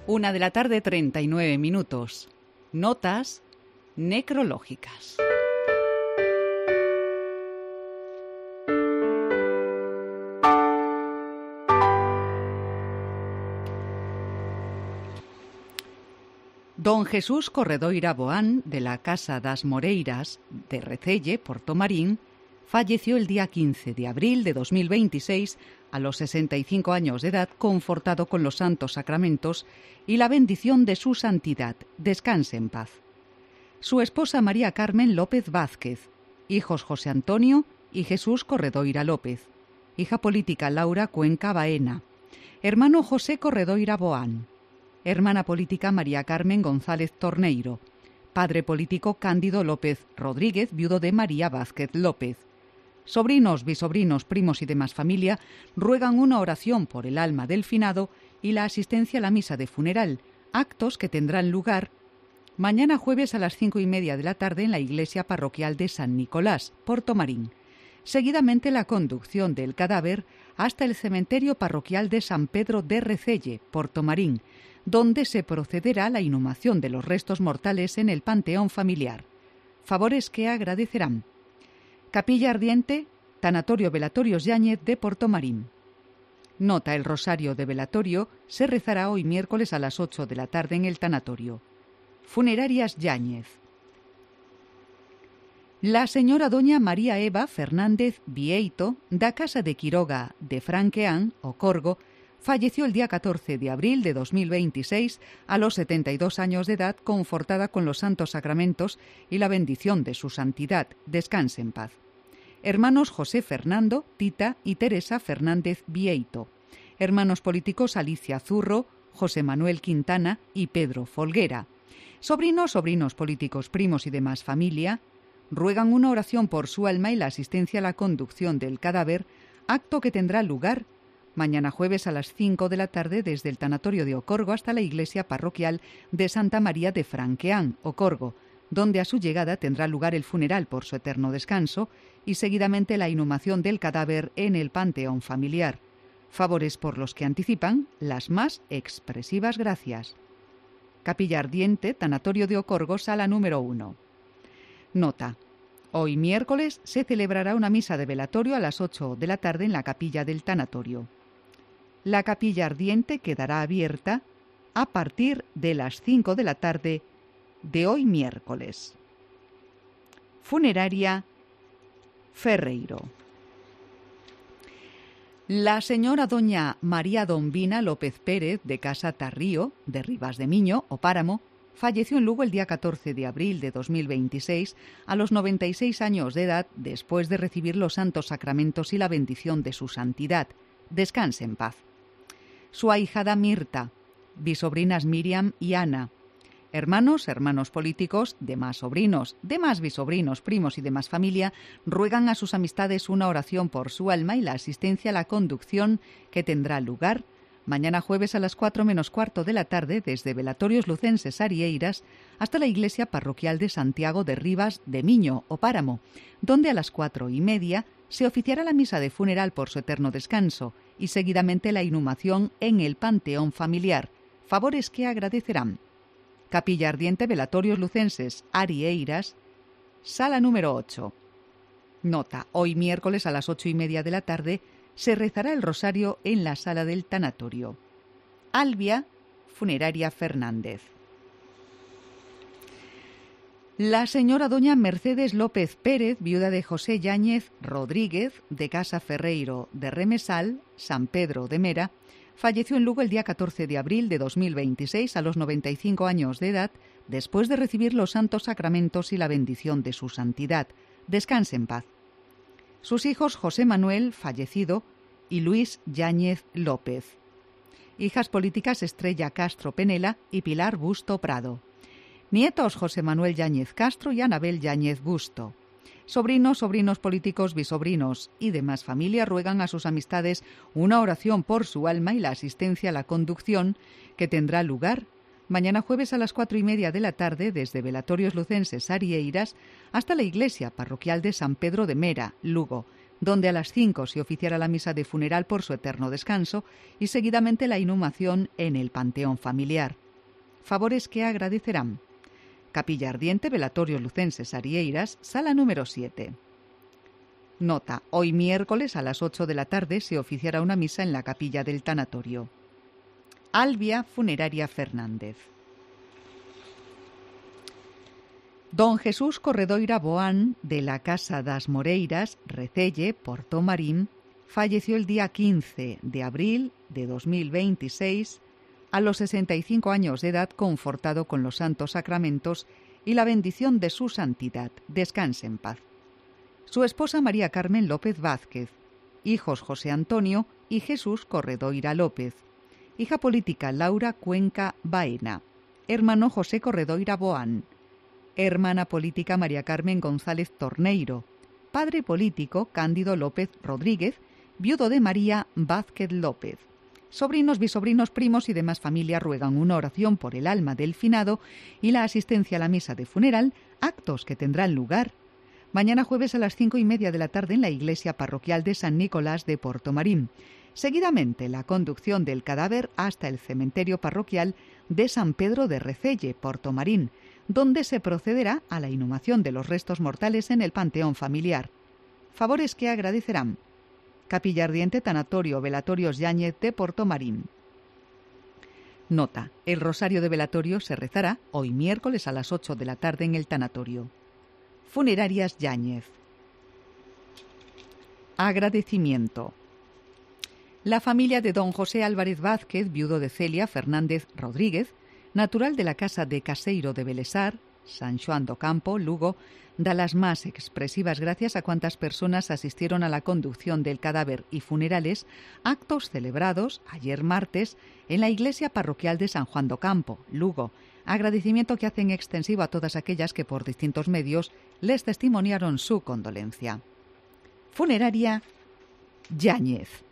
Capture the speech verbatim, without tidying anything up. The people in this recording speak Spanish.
Una de la tarde, treinta y nueve minutos. Notas necrológicas. Don Jesús Corredoira Boán, de la Casa das Moreiras de Recelle, Portomarín, falleció el día quince de abril de dos mil veintiséis a los sesenta y cinco años de edad, confortado con los santos sacramentos y la bendición de su santidad. Descanse en paz. Su esposa María Carmen López Vázquez, hijos José Antonio y Jesús Corredoira López, hija política Laura Cuenca Baena, hermano José Corredoira Boán, hermana política María Carmen González Torneiro, padre político Cándido López Rodríguez, viudo de María Vázquez López. Sobrinos, bisobrinos, primos y demás familia ruegan una oración por el alma del finado y la asistencia a la misa de funeral, actos que tendrán lugar mañana jueves a las cinco y media de la tarde en la iglesia parroquial de San Nicolás, Portomarín. Seguidamente la conducción del cadáver hasta el cementerio parroquial de San Pedro de Recelle, Portomarín, donde se procederá a la inhumación de los restos mortales en el panteón familiar. Favores que agradecerán. Capilla Ardiente, Tanatorio Velatorios Yáñez de Portomarín. Nota: el rosario de velatorio se rezará hoy miércoles a las ocho de la tarde en el tanatorio. Funerarias Yáñez. La señora doña María Eva Fernández Vieito, da Casa de Quiroga de Franqueán, o Corgo, falleció el día catorce de abril de dos mil veintiséis a los setenta y dos años de edad, confortada con los santos sacramentos y la bendición de su santidad. Descanse en paz. Hermanos José Fernando, Tita y Teresa Fernández Vieito. Hermanos políticos Alicia Zurro, José Manuel Quintana y Pedro Folguera. Sobrinos, sobrinos políticos, primos y demás familia ruegan una oración por su alma y la asistencia a la conducción del cadáver, acto que tendrá lugar mañana jueves a las cinco de la tarde desde el tanatorio de Ocorgo hasta la iglesia parroquial de Santa María de Franqueán, Ocorgo, donde a su llegada tendrá lugar el funeral por su eterno descanso y seguidamente la inhumación del cadáver en el panteón familiar. Favores por los que anticipan las más expresivas gracias. Capilla Ardiente, Tanatorio de Ocorgo, sala número uno. Nota: hoy miércoles se celebrará una misa de velatorio a las ocho de la tarde en la capilla del tanatorio. La capilla ardiente quedará abierta a partir de las cinco de la tarde de hoy miércoles. Funeraria Ferreiro. La señora doña María Dombina López Pérez, de Casa Tarrío, de Ribas de Miño, o Páramo, falleció en Lugo el día catorce de abril de dos mil veintiséis a los noventa y seis años de edad, después de recibir los santos sacramentos y la bendición de su santidad. Descanse en paz. Su ahijada Mirta, bisobrinas Miriam y Ana, hermanos, hermanos políticos, demás sobrinos, demás bisobrinos, primos y demás familia ruegan a sus amistades una oración por su alma y la asistencia a la conducción que tendrá lugar mañana jueves a las cuatro menos cuarto de la tarde desde Velatorios Lucenses Arieiras hasta la iglesia parroquial de Santiago de Ribas de Miño, o Páramo, donde a las cuatro y media se oficiará la misa de funeral por su eterno descanso y seguidamente la inhumación en el panteón familiar. Favores que agradecerán. Capilla Ardiente, Velatorios Lucenses Arieiras, sala número ocho. Nota: hoy miércoles a las ocho y media de la tarde se rezará el rosario en la sala del tanatorio. Albia, Funeraria Fernández. La señora doña Mercedes López Pérez, viuda de José Yáñez Rodríguez, de Casa Ferreiro de Remesal, San Pedro de Mera, falleció en Lugo el día catorce de abril de dos mil veintiséis a los noventa y cinco años de edad, después de recibir los santos sacramentos y la bendición de su santidad. Descanse en paz. Sus hijos José Manuel, fallecido, y Luis Yáñez López. Hijas políticas Estrella Castro Penela y Pilar Busto Prado. Nietos José Manuel Yáñez Castro y Anabel Yáñez Busto. Sobrinos, sobrinos políticos, bisobrinos y demás familia ruegan a sus amistades una oración por su alma y la asistencia a la conducción que tendrá lugar mañana jueves a las cuatro y media de la tarde desde Velatorios Lucenses Arieiras hasta la iglesia parroquial de San Pedro de Mera, Lugo, donde a las cinco se oficiará la misa de funeral por su eterno descanso y seguidamente la inhumación en el panteón familiar. Favores que agradecerán. Capilla Ardiente, Velatorio Lucenses Arieiras, sala número siete. Nota: hoy miércoles a las ocho de la tarde se oficiará una misa en la capilla del tanatorio. Albia Funeraria Fernández. Don Jesús Corredoira Boán, de la Casa das Moreiras, Recelle, Porto Marín, falleció el día quince de abril de dos mil veintiséis a los sesenta y cinco años de edad, confortado con los santos sacramentos y la bendición de su santidad. Descanse en paz. Su esposa María Carmen López Vázquez, hijos José Antonio y Jesús Corredoira López, hija política Laura Cuenca Baena, hermano José Corredoira Boán, hermana política María Carmen González Torneiro, padre político Cándido López Rodríguez, viudo de María Vázquez López. Sobrinos, bisobrinos, primos y demás familia ruegan una oración por el alma del finado y la asistencia a la misa de funeral, actos que tendrán lugar mañana jueves a las cinco y media de la tarde en la iglesia parroquial de San Nicolás de Porto Marín. Seguidamente, la conducción del cadáver hasta el cementerio parroquial de San Pedro de Recelle, Porto Marín, donde se procederá a la inhumación de los restos mortales en el panteón familiar. Favores que agradecerán. Capilla Ardiente, Tanatorio Velatorios Yáñez de Porto Marín. Nota: el rosario de velatorio se rezará hoy miércoles a las ocho de la tarde en el tanatorio. Funerarias Yáñez. Agradecimiento. La familia de don José Álvarez Vázquez, viudo de Celia Fernández Rodríguez, natural de la casa de Caseiro de Belesar, San Xoán do Campo, Lugo, da las más expresivas gracias a cuantas personas asistieron a la conducción del cadáver y funerales, actos celebrados ayer martes en la iglesia parroquial de San Juan do Campo, Lugo. Agradecimiento que hacen extensivo a todas aquellas que por distintos medios les testimoniaron su condolencia. Funeraria Yáñez.